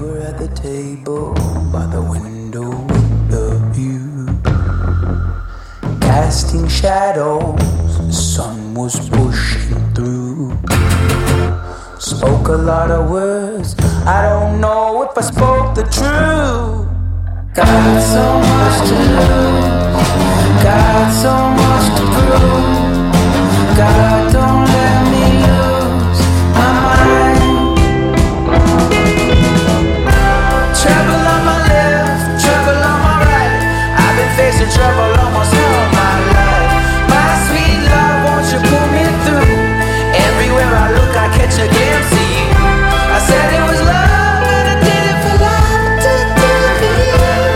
were at the table by the window with the view, casting shadows, the sun was pushing through. Spoke a lot of words, I don't know if I spoke the truth. Got so much to lose, got so much to prove. God, don't let me lose my mind. Trouble on my left, trouble on my right. I've been facing trouble almost all my life. My sweet love, won't you pull me through? Everywhere I look, I catch a glimpse of you. I said it was love, and I did it for love, I did it for you.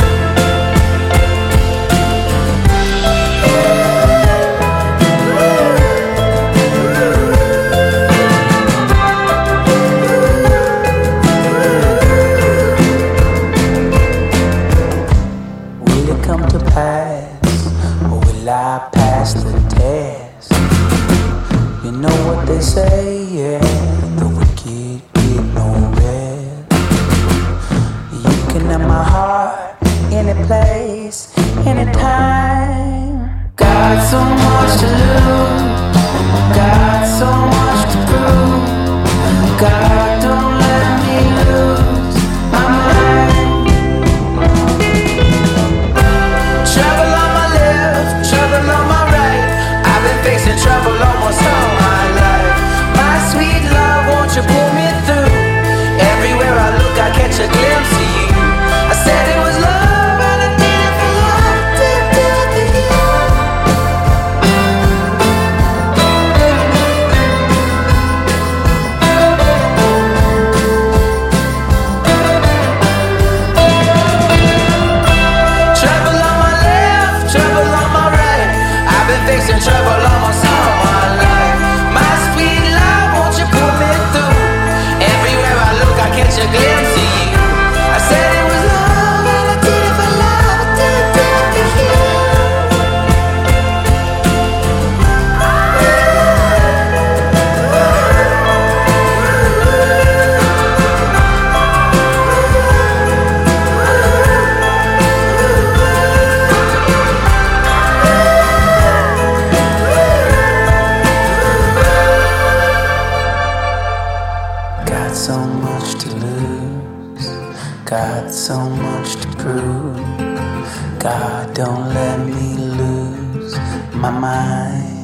Will it come to pass, or will I pass the test? You know what they say, yeah, the wicked get no rest. You can have my heart, any place, anytime. Got so much to lose, got so much to prove. God, don't let me lose my mind. Trouble on my left, trouble on my right. I've been facing trouble almost all my life. My sweet love, won't you pull me through? Everywhere I look, I catch a glimpse of you. I said it was love, and I did it for love, did it for you. Trouble on my left, trouble on my right. I've been facing trouble almost all my life. My sweet love, won't you pull me through? Everywhere I look, I catch a glimpse of you. I said it was love, and I did it for love, I did it for you. Got so much to lose, got so much to prove. God, don't let me lose my mind.